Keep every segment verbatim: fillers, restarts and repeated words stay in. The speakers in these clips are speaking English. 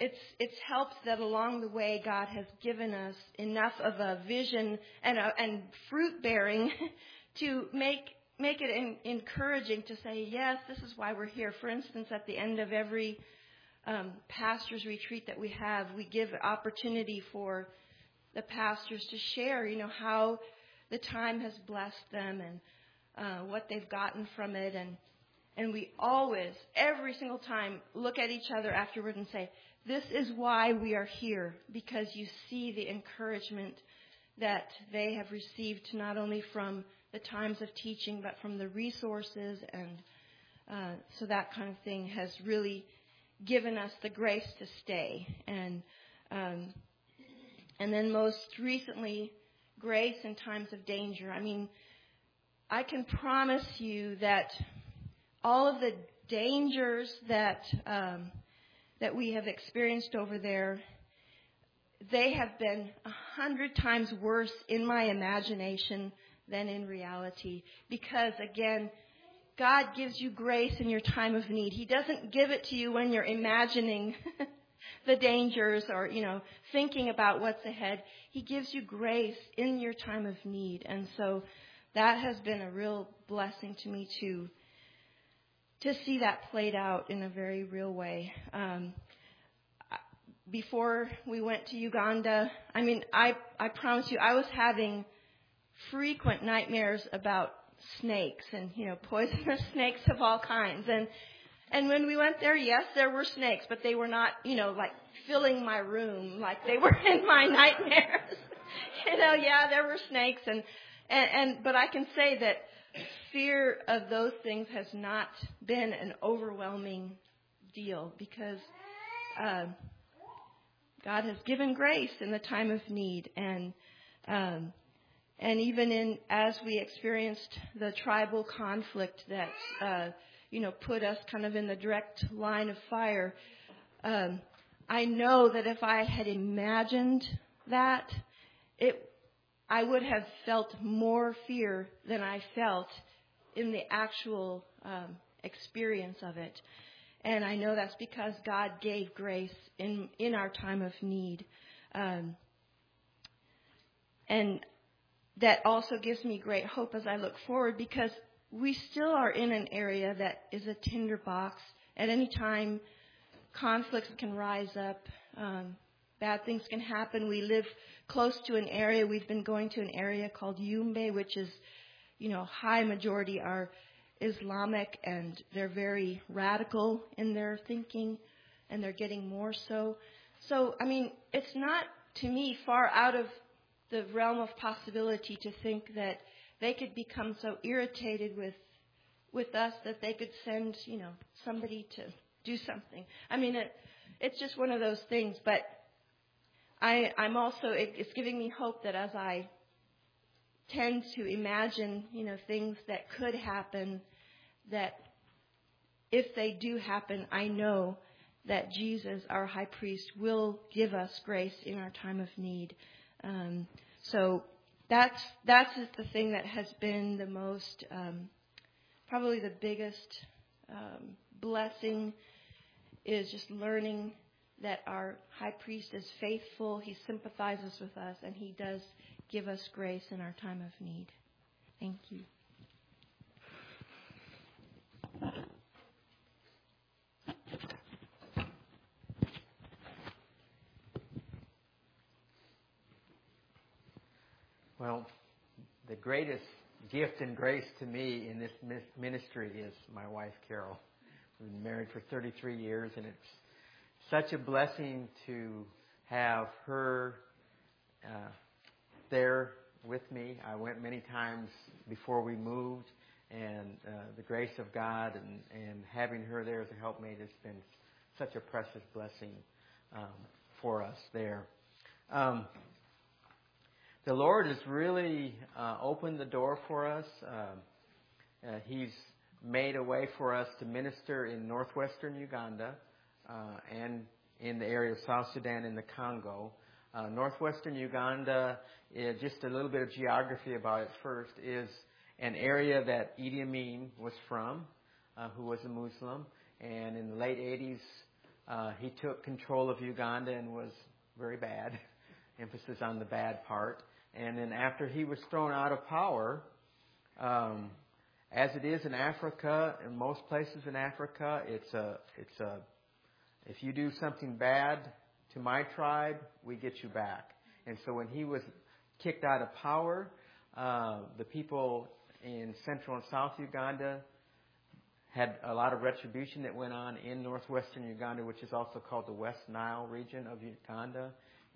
it's it's helped that along the way God has given us enough of a vision and a, and fruit bearing to make make it in, encouraging to say, yes, this is why we're here. For instance, at the end of every um, pastor's retreat that we have, we give opportunity for the pastors to share, you know, how the time has blessed them and uh, what they've gotten from it. And and we always, every single time, look at each other afterward and say, this is why we are here, because you see the encouragement that they have received not only from the times of teaching, but from the resources. And uh, so that kind of thing has really given us the grace to stay. And um, and then most recently, grace in times of danger. I mean, I can promise you that all of the dangers that um, that we have experienced over there, they have been a hundred times worse in my imagination than in reality. Because, again, God gives you grace in your time of need. He doesn't give it to you when you're imagining the dangers or, you know, thinking about what's ahead. He gives you grace in your time of need. And so that has been a real blessing to me, too, to see that played out in a very real way. Um, before we went to Uganda, I mean, I, I promise you, I was having frequent nightmares about snakes and, you know, poisonous snakes of all kinds. And and when we went there, yes, there were snakes, but they were not, you know, like filling my room like they were in my nightmares. you know, yeah, there were snakes. And, and, and but I can say that fear of those things has not been an overwhelming deal, because uh, God has given grace in the time of need. And um, and even in as we experienced the tribal conflict that uh, you know put us kind of in the direct line of fire, um, I know that if I had imagined that, it I would have felt more fear than I felt in the actual um, experience of it. And I know that's because God gave grace in, in our time of need. Um, and that also gives me great hope as I look forward, because we still are in an area that is a tinderbox. At any time, conflicts can rise up. Um, bad things can happen. We live close to an area. We've been going to an area called Yumbe, which is, you know, high majority are Islamic, and they're very radical in their thinking, and they're getting more so. So, I mean, it's not, to me, far out of the realm of possibility to think that they could become so irritated with with us that they could send, you know, somebody to do something. I mean, it, it's just one of those things. But I, I'm also, it, it's giving me hope that as I tend to imagine, you know, things that could happen, that if they do happen, I know that Jesus, our high priest, will give us grace in our time of need. Um, so that's that's the thing that has been the most, um, probably the biggest um, blessing, is just learning that our high priest is faithful. He sympathizes with us, and he does give us grace in our time of need. Thank you. Well, the greatest gift and grace to me in this ministry is my wife, Carol. We've been married for thirty-three years, and it's such a blessing to have her uh, there with me. I went many times before we moved, and uh, the grace of God and, and having her there as a helpmate has been such a precious blessing um, for us there. Um, the Lord has really uh, opened the door for us. Uh, uh, he's made a way for us to minister in northwestern Uganda uh, and in the area of South Sudan and the Congo. Uh, northwestern Uganda, is just a little bit of geography about it first, is an area that Idi Amin was from, uh, who was a Muslim. And in the late eighties, Uh, he took control of Uganda and was very bad, emphasis on the bad part. And then after he was thrown out of power, um, as it is in Africa, in most places in Africa, it's a, it's a, if you do something bad to my tribe, we get you back. And so when he was kicked out of power, uh, the people in central and south Uganda had a lot of retribution that went on in northwestern Uganda, which is also called the West Nile region of Uganda,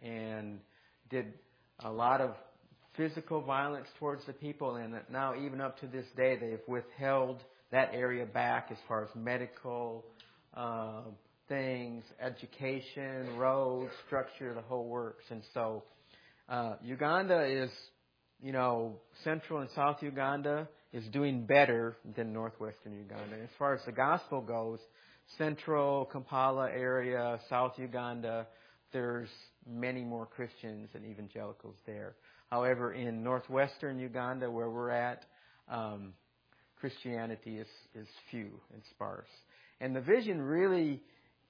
and did a lot of physical violence towards the people. And now, even up to this day, they've withheld that area back as far as medical uh, things, education, roads, structure, the whole works. And so uh, Uganda is, you know, central and south Uganda is doing better than northwestern Uganda. As far as the gospel goes, central Kampala area, south Uganda, there's many more Christians and evangelicals there. However, in northwestern Uganda, where we're at, um, Christianity is, is few and sparse. And the vision really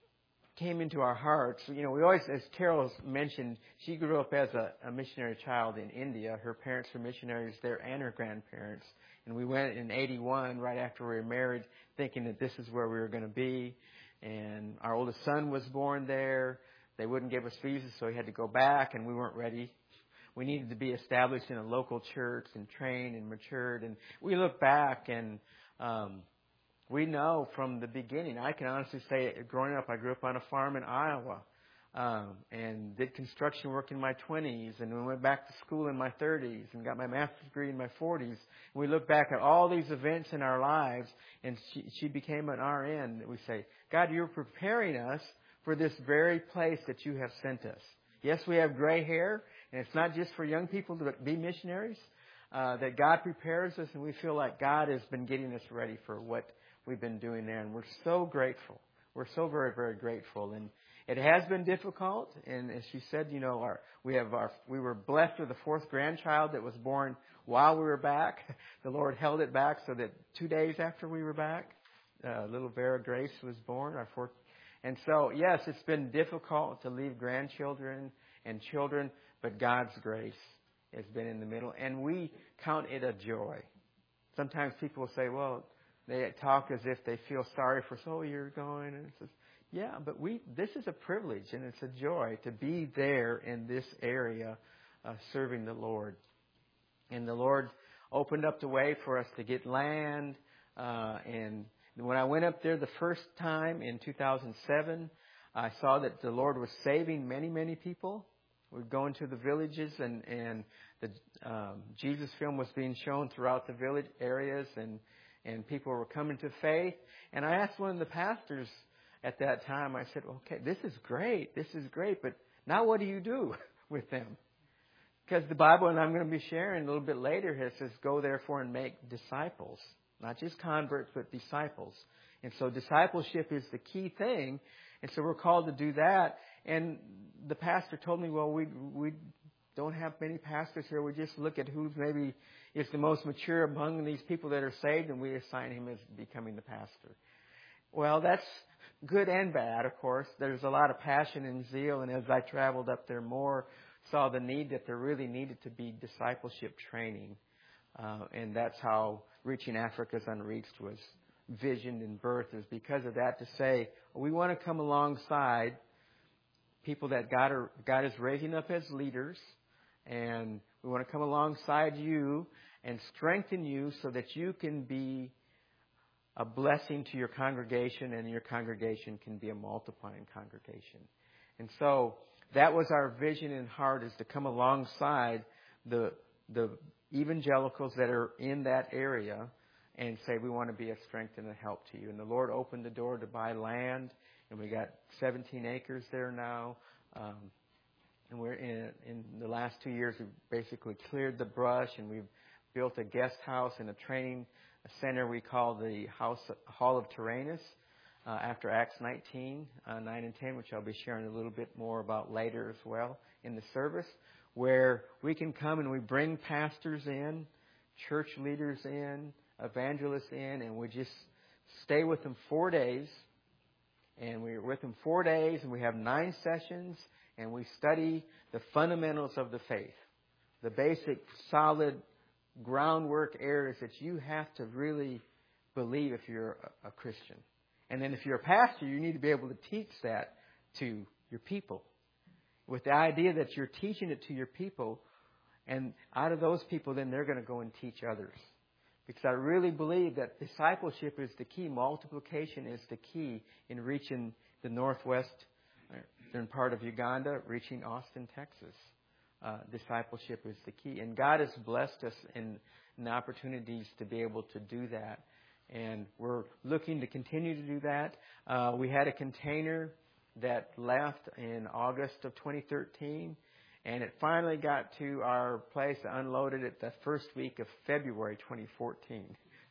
came into our hearts. You know, we always, as Carol mentioned, she grew up as a, a missionary child in India. Her parents were missionaries there and her grandparents. And we went in eighty-one, right after we were married, thinking that this is where we were going to be. And our oldest son was born there. They wouldn't give us visas, so we had to go back, and we weren't ready. We needed to be established in a local church and trained and matured. And we look back, and um, we know from the beginning, I can honestly say, growing up, I grew up on a farm in Iowa um, and did construction work in my twenties, and we went back to school in my thirties and got my master's degree in my forties. And we look back at all these events in our lives, and she, she became an R N. We say, God, you're preparing us for this very place that you have sent us. Yes, we have gray hair, and it's not just for young people to be missionaries, uh, that God prepares us, and we feel like God has been getting us ready for what we've been doing there, and we're so grateful. We're so very, very grateful. And it has been difficult, and as she said, you know, our, we have our, we were blessed with a fourth grandchild that was born while we were back. The Lord held it back so that two days after we were back, uh, little Vera Grace was born, our fourth. And so, yes, it's been difficult to leave grandchildren and children, but God's grace has been in the middle, and we count it a joy. Sometimes people will say, well, they talk as if they feel sorry for us. Oh, you're going. And it says, yeah, but we. This is a privilege and it's a joy to be there in this area uh, serving the Lord. And the Lord opened up the way for us to get land. Uh, and when I went up there the first time in two thousand seven, I saw that the Lord was saving many, many people. We'd go into the villages, and, and the um, Jesus film was being shown throughout the village areas, and And people were coming to faith. And I asked one of the pastors at that time, I said, okay, this is great. This is great. But now what do you do with them? Because the Bible, and I'm going to be sharing a little bit later, it says, go therefore and make disciples. Not just converts, but disciples. And so discipleship is the key thing. And so we're called to do that. And the pastor told me, well, we we don't have many pastors here. We just look at who's maybe is the most mature among these people that are saved, and we assign him as becoming the pastor. Well, that's good and bad, of course. There's a lot of passion and zeal, and as I traveled up there more, saw the need that there really needed to be discipleship training. Uh, and that's how Reaching Africa's Unreached was visioned and birthed, is because of that, to say, we want to come alongside people that God, are, God is raising up as leaders, and we want to come alongside you and strengthen you so that you can be a blessing to your congregation, and your congregation can be a multiplying congregation. And so that was our vision and heart, is to come alongside the the evangelicals that are in that area and say, we want to be a strength and a help to you. And the Lord opened the door to buy land, and we got seventeen acres there now. Um, and we're in, in the last two years, we've basically cleared the brush, and we've built a guest house and a training center we call the House Hall of Tyrannus, uh, after Acts nineteen, uh, nine and ten, which I'll be sharing a little bit more about later as well in the service, where we can come and we bring pastors in, church leaders in, evangelists in, and we just stay with them four days And we were with them four days, and we have nine sessions, and we study the fundamentals of the faith, the basic, solid groundwork areas that you have to really believe if you're a, a Christian. And then if you're a pastor, you need to be able to teach that to your people, with the idea that you're teaching it to your people, and out of those people, then they're going to go and teach others. Because I really believe that discipleship is the key. Multiplication is the key in reaching the northwest and part of Uganda, reaching Austin, Texas. Uh, discipleship is the key. And God has blessed us in, in opportunities to be able to do that. And we're looking to continue to do that. Uh, we had a container that left in August of twenty thirteen. And it finally got to our place, unloaded it the first week of February twenty fourteen.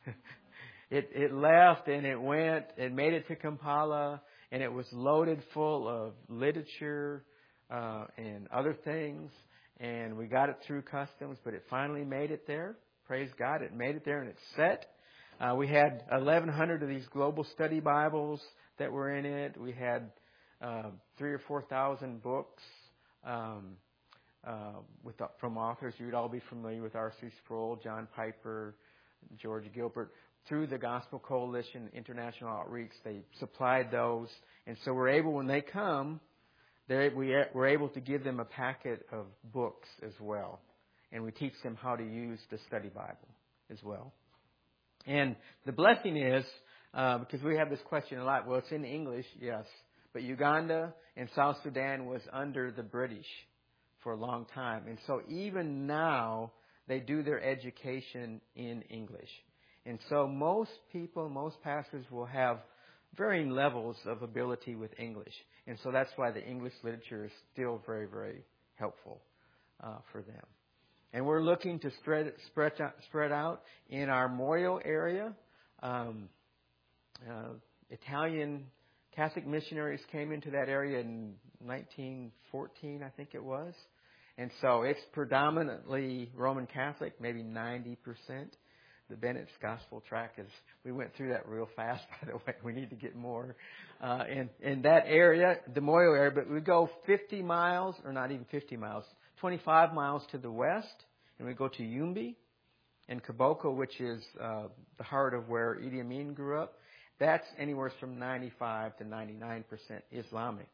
it, it left and it went, it made it to Kampala, and it was loaded full of literature uh, and other things. And we got it through customs, but it finally made it there. Praise God, it made it there and it's set. Uh, we had eleven hundred of these global study Bibles that were in it. We had uh, three or four thousand books. Um, Uh, with from authors. You'd all be familiar with R C Sproul, John Piper, George Gilbert. Through the Gospel Coalition International Outreach, they supplied those. And so we're able, when they come, they we, we're able to give them a packet of books as well. And we teach them how to use the study Bible as well. And the blessing is, uh, because we have this question a lot, well, it's in English, yes. But Uganda and South Sudan was under the British for a long time. And so even now, they do their education in English. And so most people, most pastors will have varying levels of ability with English. And so that's why the English literature is still very, very helpful uh, for them. And we're looking to spread, spread, out, spread out in our Moyo area. Um, uh, Italian Catholic missionaries came into that area in nineteen fourteen, I think it was. And so it's predominantly Roman Catholic, maybe ninety percent. The Bennett's Gospel Tract is, we went through that real fast, by the way. We need to get more uh, in, in that area, the Moyo area. But we go fifty miles, or not even fifty miles, twenty-five miles to the west, and we go to Yumbi and Kiboko, which is uh, the heart of where Idi Amin grew up. That's anywhere from ninety-five to ninety-nine percent Islamic.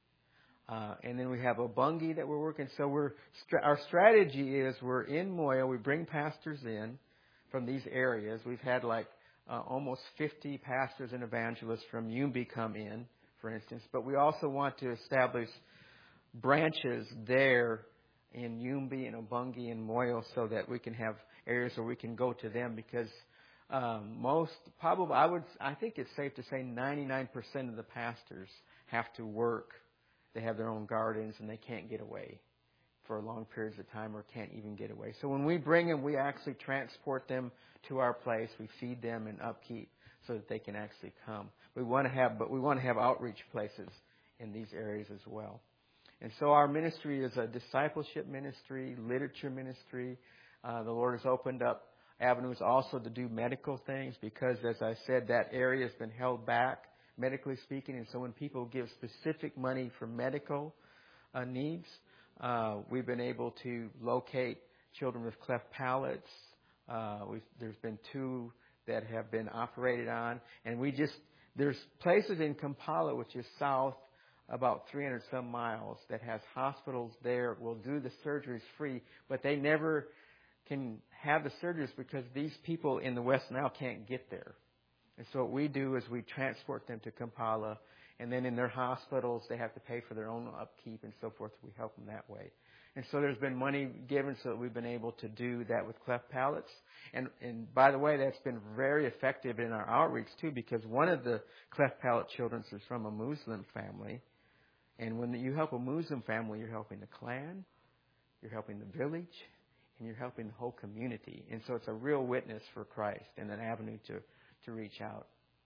Uh, and then we have Obungi that we're working. So we're our strategy is we're in Moyo. We bring pastors in from these areas. We've had like uh, almost fifty pastors and evangelists from Yumbi come in, for instance. But we also want to establish branches there in Yumbi and Obungi and Moyo so that we can have areas where we can go to them, because Um, most probably, I would, I think it's safe to say ninety-nine percent of the pastors have to work. They have their own gardens and they can't get away for long periods of time, or can't even get away. So when we bring them, we actually transport them to our place. We feed them and upkeep so that they can actually come. We want to have, but we want to have outreach places in these areas as well. And so our ministry is a discipleship ministry, literature ministry. Uh, the Lord has opened up avenues also to do medical things, because, as I said, that area has been held back, medically speaking. And so when people give specific money for medical uh, needs, uh, we've been able to locate children with cleft palates. Uh, we've, there's been two that have been operated on. And we just, there's places in Kampala, which is south about three hundred some miles, that has hospitals there. Will do the surgeries free, but they never can have the surgeries because these people in the West now can't get there. And so what we do is we transport them to Kampala, and then in their hospitals they have to pay for their own upkeep and so forth. We help them that way. And so there's been money given so that we've been able to do that with cleft palates. And, and by the way, that's been very effective in our outreach too, because one of the cleft palate children is from a Muslim family. And when you help a Muslim family, you're helping the clan, you're helping the village, and you're helping the whole community. And so it's a real witness for Christ and an avenue to, to reach out.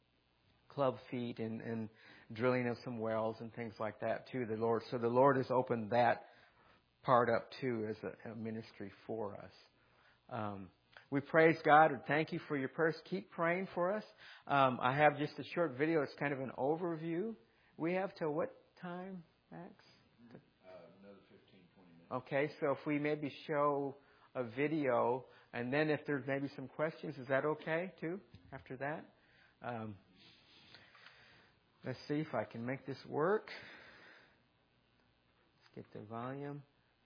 Club feet and, and drilling of some wells and things like that too, the Lord. So the Lord has opened that part up too as a, a ministry for us. Um, we praise God and thank you for your prayers. Keep praying for us. Um, I have just a short video. It's kind of an overview. we have till what time, Max? Uh, another fifteen, twenty minutes. Okay, so if we maybe show a video, and then if there's maybe some questions, is that okay too? After that, um, let's see if I can make this work. Let's get the volume.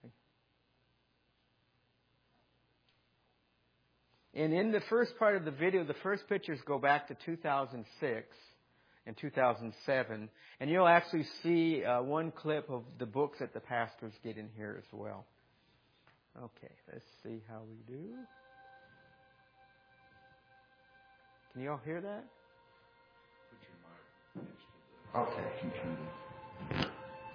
And in the first part of the video, the first pictures go back to two thousand six and two thousand seven. And you'll actually see uh, one clip of the books that the pastors get in here as well. Okay, let's see how we do. Can you all hear that? Put your mic next to the Okay. computer.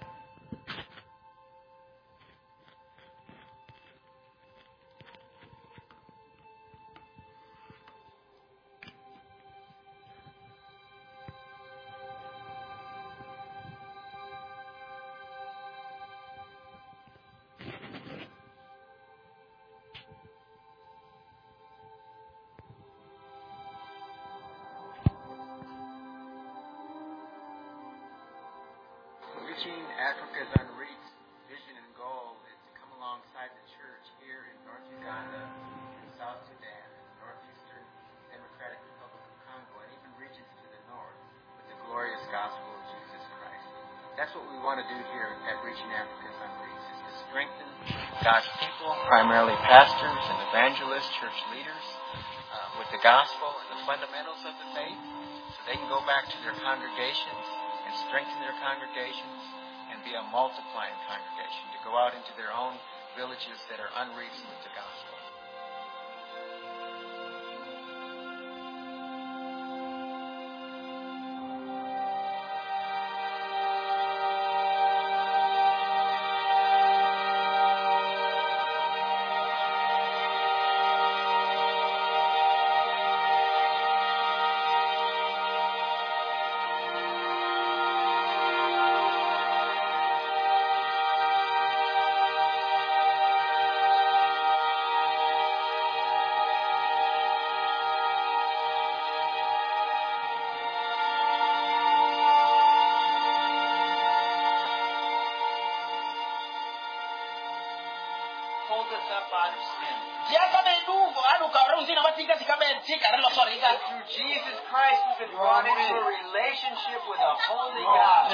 Reaching Africa's Unreached vision and goal is to come alongside the church here in North Uganda, in South Sudan, Northeastern Democratic Republic of Congo, and even regions to the north with the glorious gospel of Jesus Christ. That's what we want to do here at Reaching Africa's Unreached, is to strengthen God's people, primarily pastors and evangelists, church leaders, uh, with the gospel and the fundamentals of the faith, so they can go back to their congregations and strengthen their congregations and be a multiplying congregation, to go out into their own villages that are unreached with the gospel. Hold us up out of sin. Through Jesus Christ, we've been brought into a relationship with a holy God.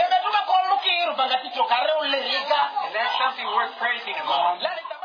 And that's something worth praising about.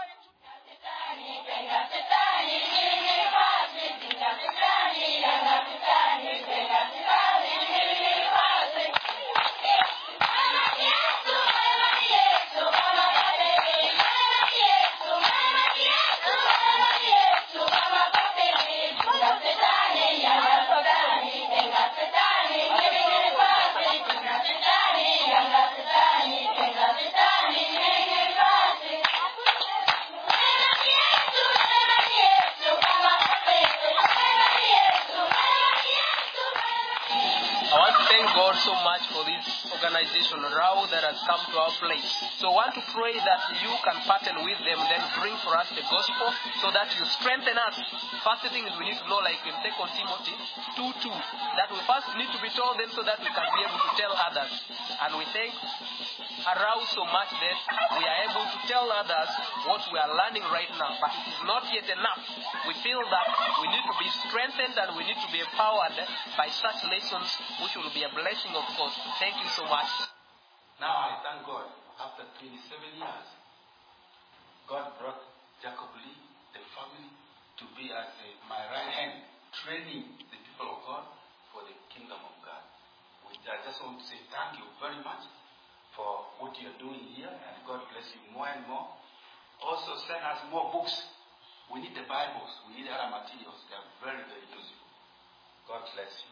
God so much for this organization, R A U, that has come to our place. So I want to pray that you can partner with them, then bring for us the gospel so that you strengthen us. First thing is we need to know, like in Second Timothy two two, that we first need to be told them so that we can be able to tell others. And we thank R A U so much that we are able to tell others what we are learning right now. But it is not yet enough. We feel that we need to be strengthened and we need to be empowered by such lessons, which will be a blessing, of course. Thank you so much. Now I thank God. After twenty-seven years, God brought Jacob Lee, the family, to be as a, my right hand, training the people of God for the kingdom of God. Which I just want to say thank you very much for what you're doing here, and God bless you more and more. Also send us more books. We need the Bibles. We need other materials. They are very, very useful. God bless you.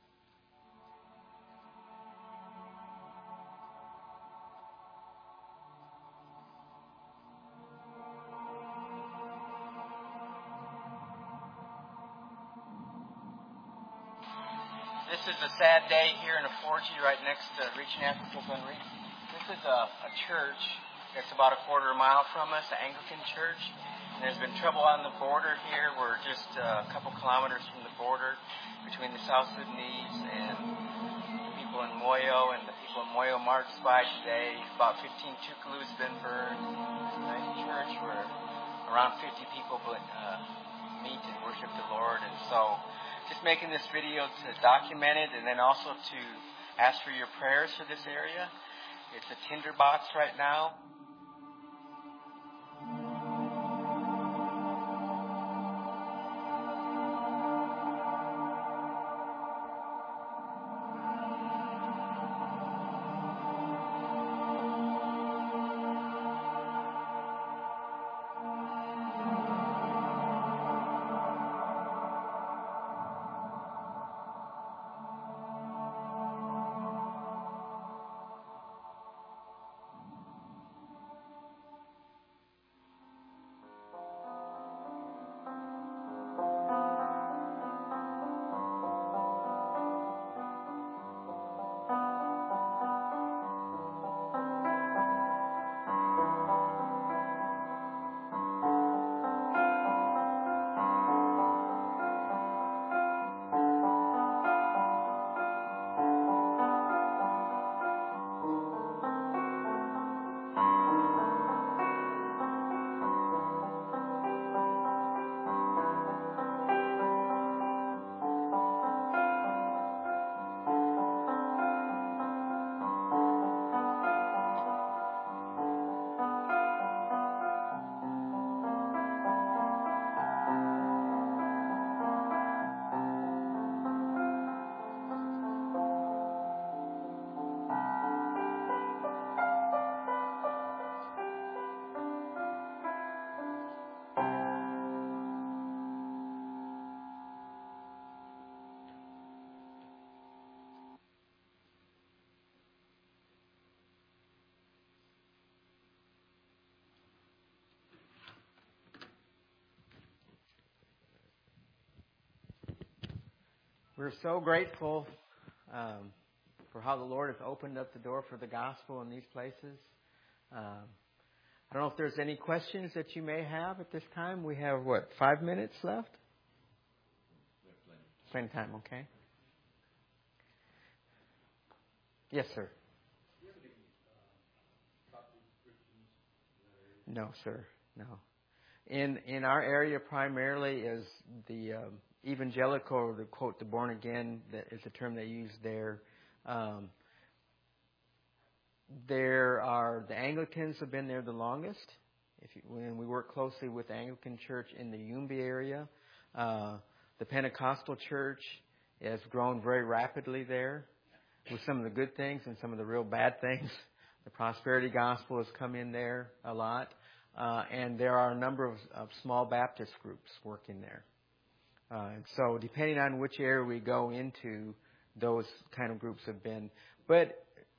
This is a sad day here in Aforgy, right next to Reaching Africa's Unreached. This is a, a church that's about a quarter mile from us, an Anglican church. And there's been trouble on the border here. We're just uh, a couple kilometers from the border between the South Sudanese and the people in Moyo and the people what Moyo marched by today. About fifteen Tukalus been burned. It's a nice church where around fifty people uh, meet and worship the Lord. And so just making this video to document it and then also to ask for your prayers for this area. It's a tinderbox right now. We're so grateful um, for how the Lord has opened up the door for the gospel in these places. Um, I don't know if there's any questions that you may have at this time. We have, what, five minutes left? We have plenty. Plenty of time, okay. Yes, sir. Do you have any uh, Coptic Christians in that area? No, sir, no. In in our area primarily is the um, evangelical, or to quote the born again, that is the term they use there. Um, there are the Anglicans have been there the longest. If you, when we work closely with the Anglican Church in the Yumbi area, uh, the Pentecostal Church has grown very rapidly there, with some of the good things and some of the real bad things. The prosperity gospel has come in there a lot. Uh, and there are a number of, of small Baptist groups working there. Uh, and so depending on which area we go into, those kind of groups have been. But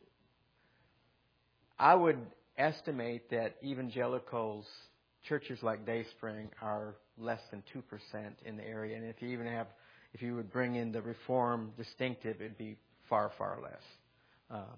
I would estimate that evangelicals, churches like Dayspring, are less than two percent in the area. And if you even have, if you would bring in the Reform distinctive, it'd be far, far less. Uh,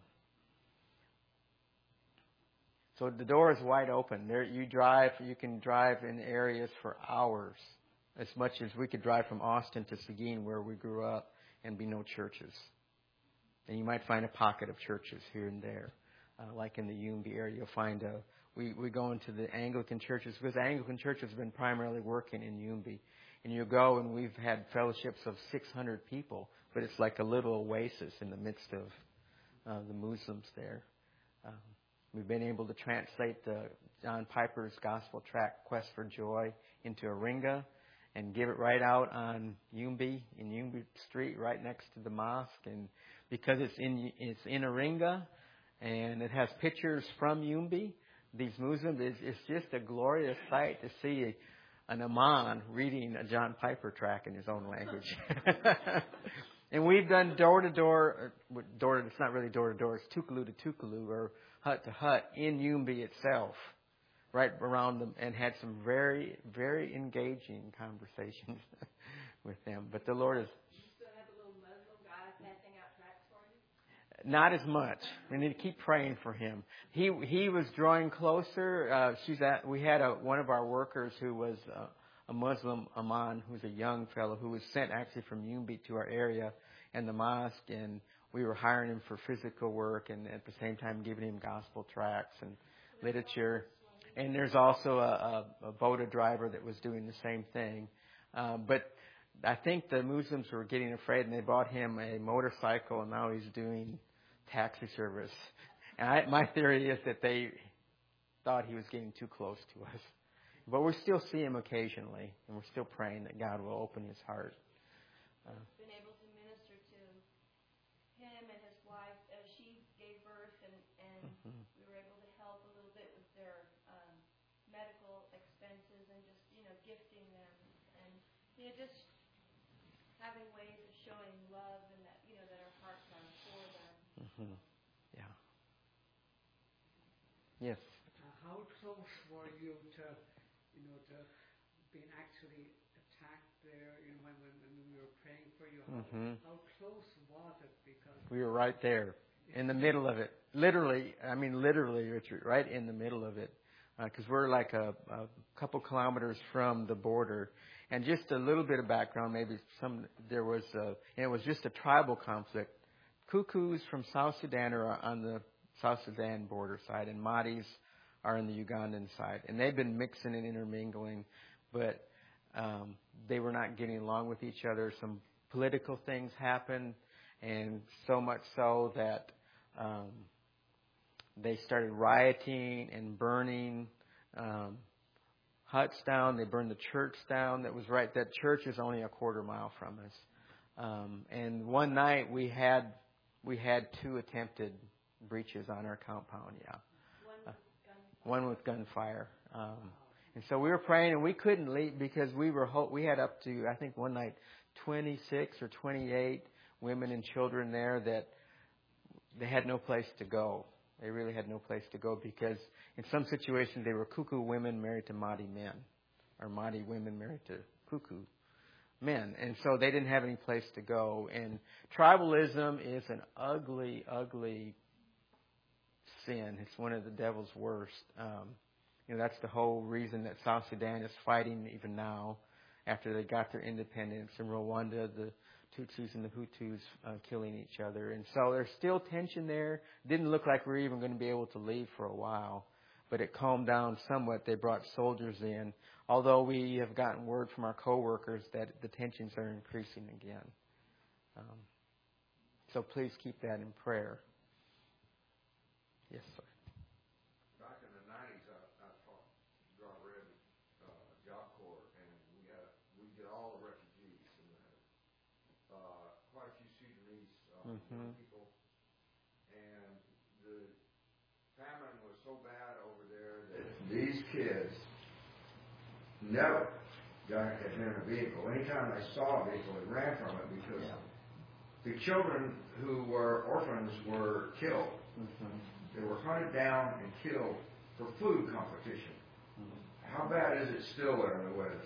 So the door is wide open. There, you drive. You can drive in areas for hours, as much as we could drive from Austin to Seguin, where we grew up, and be no churches. And you might find a pocket of churches here and there, uh, like in the Yumbi area. You'll find a. We we go into the Anglican churches because the Anglican church has been primarily working in Yumbi, and you go and we've had fellowships of six hundred people, but it's like a little oasis in the midst of uh, the Muslims there. Um, We've been able to translate the John Piper's gospel tract, Quest for Joy, into Aringa and give it right out on Yumbi, in Yumbi Street, right next to the mosque. And because it's in it's in Aringa and it has pictures from Yumbi, these Muslims, it's, it's just a glorious sight to see an imam reading a John Piper tract in his own language. And we've done door-to-door, door, it's not really door-to-door, it's Tukalu to Tukalu, or hut to hut in Yumbi itself, right around them, and had some very, very engaging conversations with them. But the Lord is... Do you still have the little Muslim guy passing out tracts for you? Not as much. We need to keep praying for him. He he was drawing closer. Uh, she's at, we had a, one of our workers who was... Uh, a Muslim imam who's a young fellow who was sent actually from Yumbi to our area and the mosque, and we were hiring him for physical work and at the same time giving him gospel tracts and literature. And there's also a, a, a boda driver that was doing the same thing. Uh, but I think the Muslims were getting afraid, and they bought him a motorcycle, and now he's doing taxi service. And I, my theory is that they thought he was getting too close to us. But we still see him occasionally, and we're still praying that God will open his heart. Uh, been able to minister to him and his wife as she gave birth, and, and mm-hmm. we were able to help a little bit with their um, medical expenses and just, you know, gifting them. And, you know, just having ways of showing love and that, you know, that our hearts are for them. Mm-hmm. Yeah. Yes. Uh, how close were you to, you know, to being actually attacked there, you know, when, when, when we were praying for you? How, mm-hmm. how close was it? Because we were right there in the middle of it. Literally, I mean literally, Richard, right in the middle of it. Because uh, we're like a, a couple kilometers from the border. And just a little bit of background, maybe some, there was, a, and it was just a tribal conflict. Kukus from South Sudan are on the South Sudan border side, and Mahdi's are on the Ugandan side. And they've been mixing and intermingling, but um, they were not getting along with each other. Some political things happened, and so much so that um, they started rioting and burning um, huts down. They burned the church down. That was right. That church is only a quarter mile from us. Um, and one night we had we had two attempted breaches on our compound. Yeah, uh, one with gunfire. Um, and so we were praying, and we couldn't leave because we were ho- we had up to I think one night twenty-six or twenty-eight women and children there that they had no place to go. They really had no place to go because in some situations they were Kuku women married to Mahdi men, or Mahdi women married to Kuku men. And so they didn't have any place to go. And tribalism is an ugly, ugly sin. It's one of the devil's worst. Um, you know, that's the whole reason that South Sudan is fighting even now after they got their independence. In Rwanda, the Tutsis and the Hutus uh, killing each other. And so there's still tension there. Didn't look like we were even going to be able to leave for a while. But it calmed down somewhat. They brought soldiers in. Although we have gotten word from our coworkers that the tensions are increasing again. Um, so please keep that in prayer. Yes, sir. Back in the nineties, I, I taught John Red uh, Job Corps, and we had we get all the refugees, and uh, quite a few Sudanese uh, mm-hmm. people, and the famine was so bad over there that these kids never got in a vehicle. Anytime they saw a vehicle, they ran from it because yeah. the children who were orphans were killed. Mm-hmm. They were hunted down and killed for food competition. Mm-hmm. How bad is it still there in the way of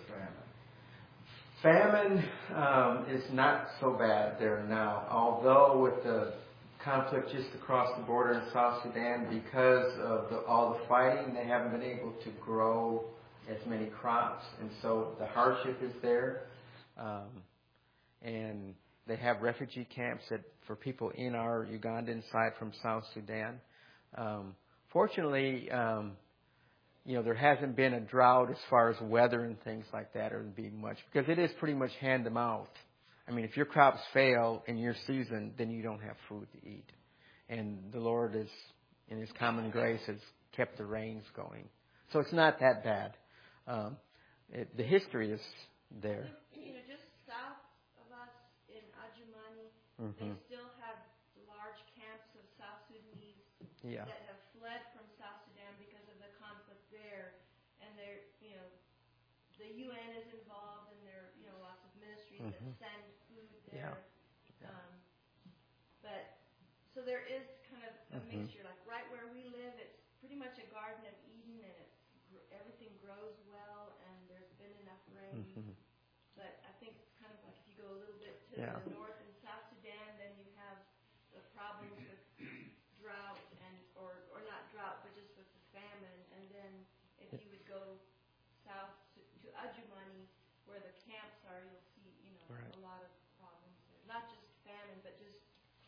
famine? Famine um, is not so bad there now, although with the conflict just across the border in South Sudan, because of the, all the fighting, they haven't been able to grow as many crops, and so the hardship is there. Um, and they have refugee camps that for people in our Ugandan side from South Sudan. Um, fortunately, um, you know, there hasn't been a drought as far as weather and things like that, or be much, because it is pretty much hand to mouth. I mean, if your crops fail in your season, then you don't have food to eat. And the Lord is, in His common grace, has kept the rains going. So it's not that bad. Um, it, the history is there. You know, just south of us in Adjumani, mm-hmm. they still have large camps of South Sudanese yeah. that have fled from South Sudan because of the conflict there. And they're, you know, the U N is involved, and there are, you know, lots of ministries mm-hmm. that send food there. Yeah. Yeah. Um, but so there is kind of a mm-hmm. mixture. Like right where we live, it's pretty much a Garden of Eden, and it's everything grows well, and there's been enough rain. Mm-hmm. But I think it's kind of like if you go a little bit to yeah. the north and South Sudan, then you have the problems with drought and or or not drought, but just with the famine. And then if you would go south to, to Adjumani, where the camps are, you'll see, you know, right. a lot of problems there. Not just famine, but just, you know,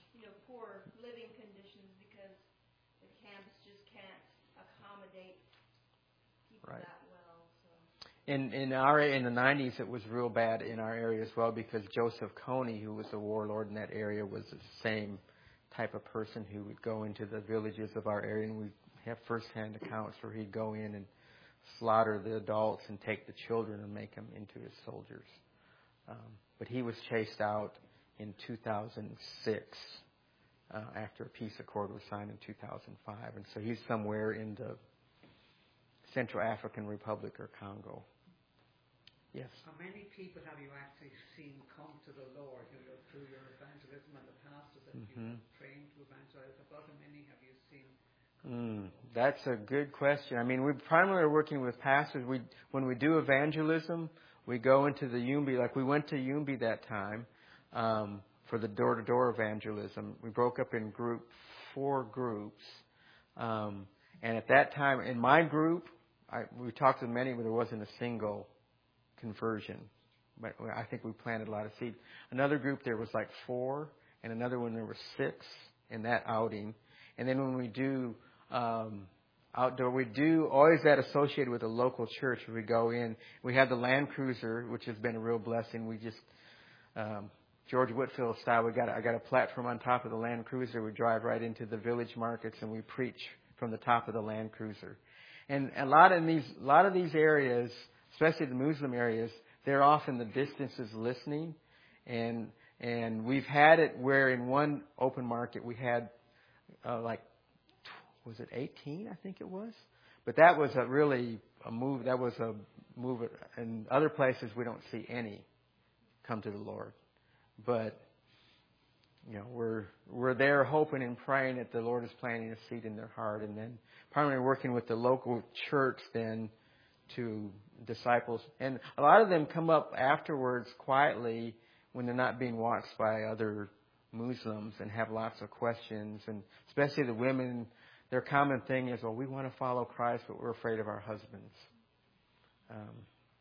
poor living conditions because the camps just can't accommodate people Right. that well. So. In in our in the nineties, it was real bad in our area as well because Joseph Kony, who was a warlord in that area, was the same type of person who would go into the villages of our area, and we have first-hand accounts where he'd go in and slaughter the adults and take the children and make them into his soldiers. Um, but he was chased out in two thousand six uh, after a peace accord was signed in two thousand five, and so he's somewhere in the Central African Republic or Congo. Yes. How many people have you actually seen come to the Lord, you know, through your evangelism and the pastors that Mm-hmm. you have trained to evangelize? About how many have you seen? Mm, that's a good question. I mean, we're primarily working with pastors. We, when we do evangelism, we go into the Yumbi, like we went to Yumbi that time um, for the door-to-door evangelism. We broke up in group, four groups. Um, and at that time, in my group, I, we talked to many, but there wasn't a single conversion. But I think we planted a lot of seed. Another group, there was like four, and another one, there were six in that outing. And then when we do um, outdoor, we do always that associated with a local church. We go in. We have the Land Cruiser, which has been a real blessing. We just um, George Whitfield style. We got I got a platform on top of the Land Cruiser. We drive right into the village markets and we preach from the top of the Land Cruiser. And a lot of these a lot of these areas, especially the Muslim areas, they're off in the distances listening, and and we've had it where in one open market we had uh, like was it eighteen? I think it was, but that was a really a move. That was a move. In other places we don't see any come to the Lord, but you know we're we're there hoping and praying that the Lord is planting a seed in their heart, and then primarily working with the local church then to disciples. And a lot of them come up afterwards quietly when they're not being watched by other Muslims and have lots of questions. And especially the women, their common thing is, well, we want to follow Christ, but we're afraid of our husbands. Um,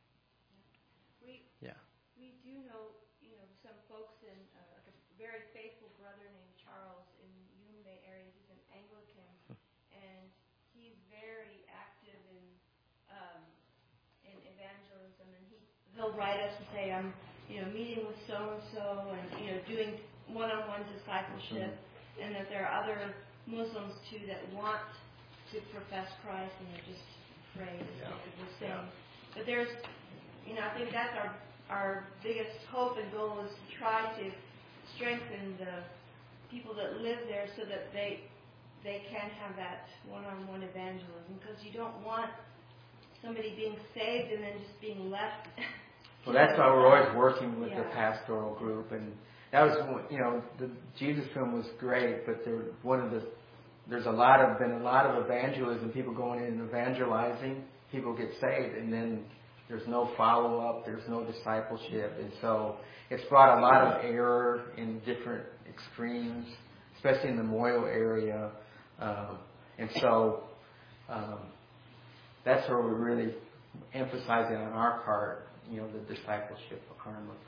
we, yeah. We do know, you know, some folks in, uh, like a very faithful brother named Charles in Yumbe area. He's an Anglican, and he's very active in um, in evangelism, and he he'll write us and say, I'm, you know, meeting with so and so, and you know, doing one-on-one discipleship, mm-hmm. and that there are other Muslims too that want to profess Christ and they're just afraid, as yeah. David was saying. Yeah. But there's, you know, I think that's our our biggest hope and goal is to try to strengthen the people that live there so that they they can have that one-on-one evangelism, because you don't want somebody being saved and then just being left. Well, that's why we're always working with yeah. the pastoral group, and that was, you know, the Jesus film was great, but there one of the there's a lot of been a lot of evangelism, people going in and evangelizing, people get saved, and then there's no follow up, there's no discipleship, and so it's brought a lot of error in different extremes, especially in the Moyo area, um, and so um, that's where we're really emphasizing on our part, you know, the discipleship arm of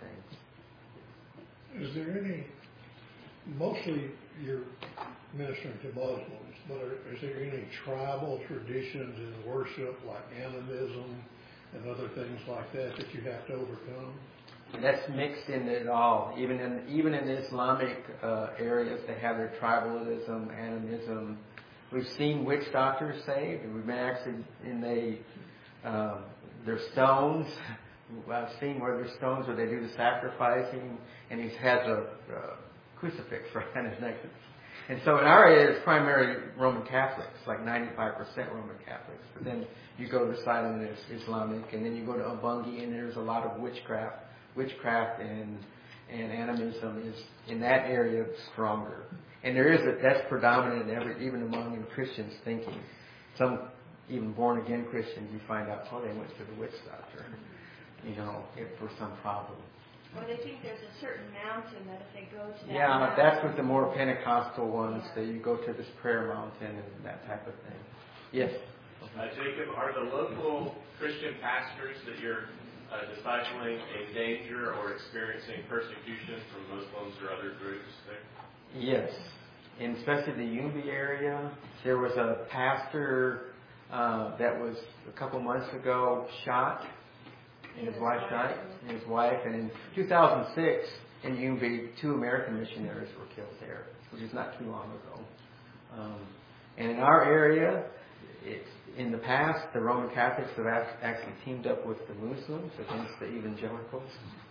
things. Is there any, mostly you're ministering to Muslims, but are, is there any tribal traditions in worship like animism and other things like that that you have to overcome? That's mixed in it all. Even in even in the Islamic uh, areas, they have their tribalism, animism. We've seen witch doctors saved, and we've been actually in the um, their stones. I've seen where there's stones where they do the sacrificing, and he has a uh, crucifix right on his neck. And so in our area, it's primarily Roman Catholics, like ninety-five percent Roman Catholics. But then you go to the side and there's Islamic, and then you go to Ubungi, and there's a lot of witchcraft. Witchcraft and and animism is in that area stronger. And there is a, that's predominant in every, even among Christians thinking. Some even born again Christians, you find out, oh, they went to the witch doctor, you know, if for some problem. Or they think there's a certain mountain that if they go to that Yeah, mountain, that's with the more Pentecostal ones, yeah. that you go to this prayer mountain and that type of thing. Yes? Uh, Jacob, are the local Christian pastors that you're uh, discipling in danger or experiencing persecution from Muslims or other groups there? Yes. in especially the Yumbi area. There was a pastor uh, that was a couple months ago shot, and his wife shot, and his wife. And in two thousand six, in Yumbi, two American missionaries were killed there, which is not too long ago. Um, and in our area, it's, in the past, the Roman Catholics have actually teamed up with the Muslims against the evangelicals,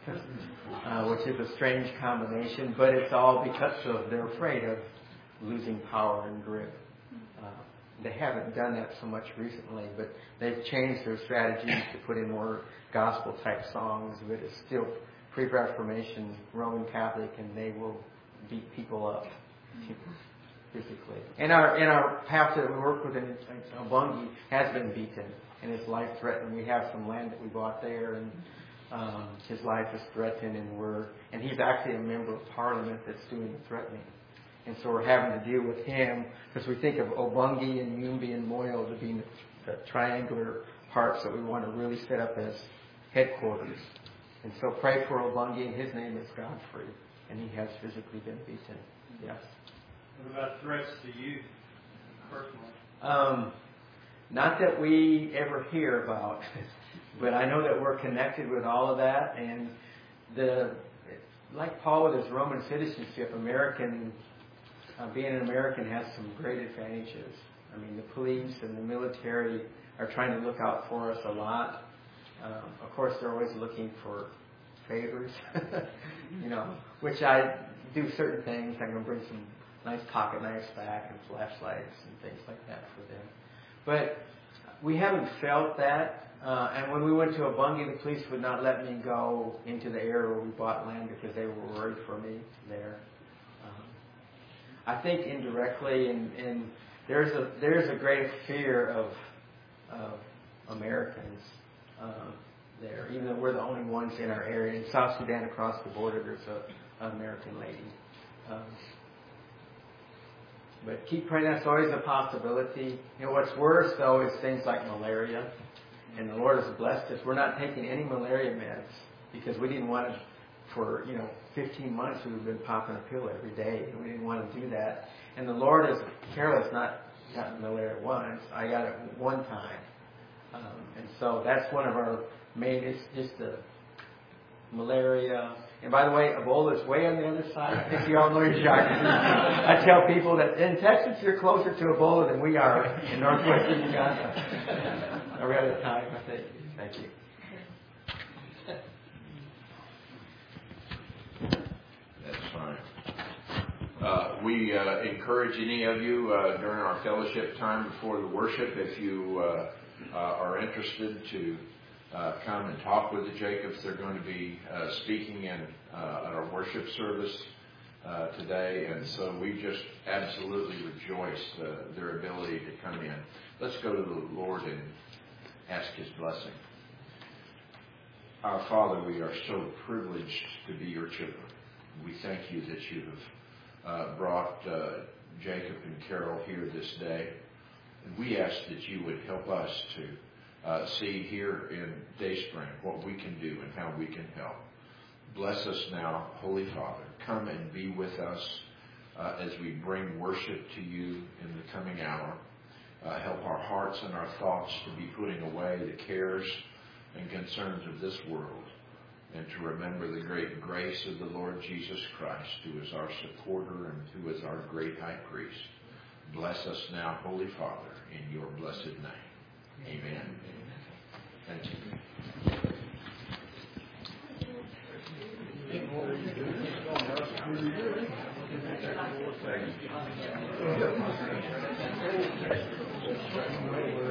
uh, which is a strange combination, but it's all because of they're afraid of losing power and grip. Uh, they haven't done that so much recently, but they've changed their strategies to put in more gospel-type songs, but it's still pre-Reformation Roman Catholic, and they will beat people up physically. And our and our pastor that we work with in Obungi has been beaten, and his life threatened. We have some land that we bought there, and um, his life is threatened, and we're and he's actually a member of Parliament that's doing the threatening. And so we're having to deal with him because we think of Obungi and Yumbi and Moyo to be the triangular parts that we want to really set up as headquarters. And so pray for Obungi, and his name is Godfrey, and he has physically been beaten. Yes. What about threats to you personally? Um, not that we ever hear about, but I know that we're connected with all of that. And the like Paul with his Roman citizenship, American uh, being an American has some great advantages. I mean, the police and the military are trying to look out for us a lot. Um, of course, they're always looking for favors, you know, which I do certain things. I'm going to bring some nice pocket knives back and flashlights and things like that for them. But we haven't felt that. Uh, and when we went to Obungi, the police would not let me go into the area where we bought land because they were worried for me there. Um, I think indirectly, and, and there's a there's a great fear of of Americans uh, there, even though we're the only ones in our area. In South Sudan, across the border, there's a, an American lady. Um, But keep praying. That's always a possibility. You know, what's worse, though, is things like malaria. And the Lord has blessed us. We're not taking any malaria meds because we didn't want to, for, you know, fifteen months we've been popping a pill every day. And we didn't want to do that. And the Lord has, Carol has not gotten malaria once. I got it one time. Um, and so that's one of our main, it's just the malaria. And by the way, Ebola is way on the other side. I think you all know your geography. I tell people that in Texas you're closer to Ebola than we are in northwestern Uganda. Are we out of time? I think. Thank you. That's fine. Uh, we uh, encourage any of you uh, during our fellowship time before the worship, if you uh, uh, are interested, to Uh, come and talk with the Jacobs. They're going to be uh, speaking in uh, at our worship service uh, today, and so we just absolutely rejoice uh, their ability to come in. Let's go to the Lord and ask His blessing. Our Father, we are so privileged to be your children. We thank you that you have uh, brought uh, Jacob and Carol here this day, and we ask that you would help us to Uh, see here in Dayspring what we can do and how we can help. Bless us now, Holy Father. Come and be with us uh, as we bring worship to you in the coming hour. Uh, help our hearts and our thoughts to be putting away the cares and concerns of this world, and to remember the great grace of the Lord Jesus Christ, who is our supporter and who is our great high priest. Bless us now, Holy Father, in your blessed name. Amen. Thank you. Thank you.